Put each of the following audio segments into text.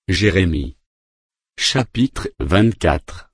Jérémie. Chapitre 24.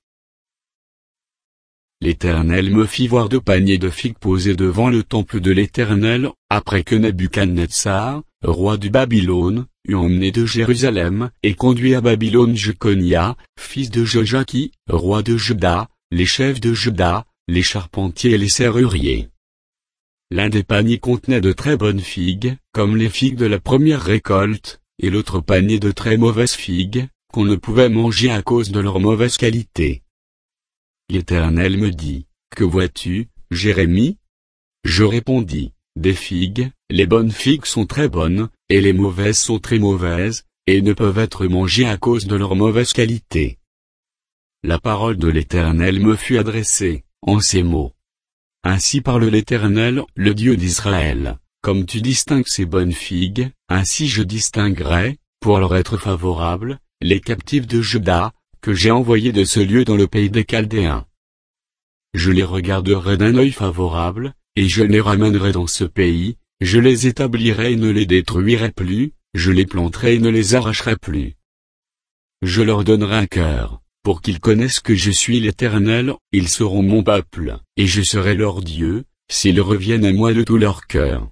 L'Éternel me fit voir 2 paniers de figues posés devant le temple de l'Éternel, après que Nebuchadnezzar, roi du Babylone, eut emmené de Jérusalem et conduit à Babylone Jeconia, fils de Joachim, roi de Juda, les chefs de Juda, les charpentiers et les serruriers. L'un des paniers contenait de très bonnes figues, comme les figues de la première récolte, et l'autre panier de très mauvaises figues, qu'on ne pouvait manger à cause de leur mauvaise qualité. L'Éternel me dit, que vois-tu, Jérémie? Je répondis, des figues, les bonnes figues sont très bonnes, et les mauvaises sont très mauvaises, et ne peuvent être mangées à cause de leur mauvaise qualité. La parole de l'Éternel me fut adressée, en ces mots. Ainsi parle l'Éternel, le Dieu d'Israël, comme tu distingues ces bonnes figues, ainsi je distinguerai, pour leur être favorable, les captifs de Juda, que j'ai envoyés de ce lieu dans le pays des Chaldéens. Je les regarderai d'un œil favorable, et je les ramènerai dans ce pays, je les établirai et ne les détruirai plus, je les planterai et ne les arracherai plus. Je leur donnerai un cœur, pour qu'ils connaissent que je suis l'Éternel, ils seront mon peuple, et je serai leur Dieu, s'ils reviennent à moi de tout leur cœur.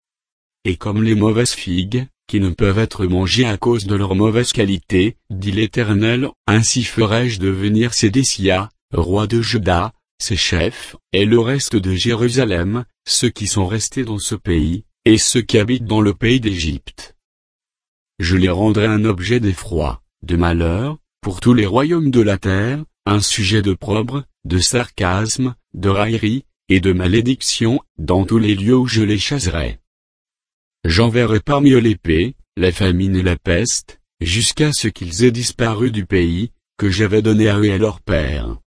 Et comme les mauvaises figues, qui ne peuvent être mangées à cause de leur mauvaise qualité, dit l'Éternel, ainsi ferai-je devenir Sédécia, roi de Juda, ses chefs, et le reste de Jérusalem, ceux qui sont restés dans ce pays, et ceux qui habitent dans le pays d'Égypte. Je les rendrai un objet d'effroi, de malheur, pour tous les royaumes de la terre, un sujet d'opprobre, de sarcasme, de raillerie, et de malédiction, dans tous les lieux où je les chasserai. J'enverrai parmi eux l'épée, la famine et la peste, jusqu'à ce qu'ils aient disparu du pays, que j'avais donné à eux et à leurs pères.